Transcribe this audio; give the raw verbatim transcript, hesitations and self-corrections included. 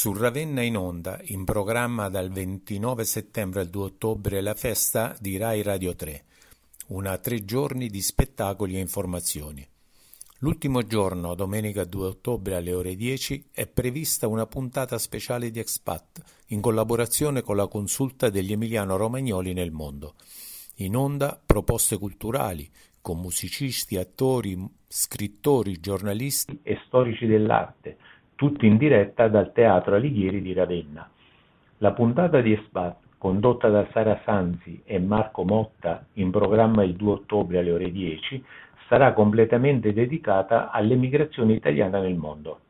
Su Ravenna in onda, in programma dal ventinove settembre al due ottobre, la festa di Rai Radio tre, una tre giorni di spettacoli e informazioni. L'ultimo giorno, domenica due ottobre alle ore dieci, è prevista una puntata speciale di Expat, in collaborazione con la Consulta degli Emiliano-Romagnoli nel mondo. In onda proposte culturali, con musicisti, attori, scrittori, giornalisti e storici dell'arte, tutti in diretta dal Teatro Alighieri di Ravenna. La puntata di Expat, condotta da Sara Sanzi e Marco Motta, in programma il due ottobre alle ore dieci, sarà completamente dedicata all'emigrazione italiana nel mondo.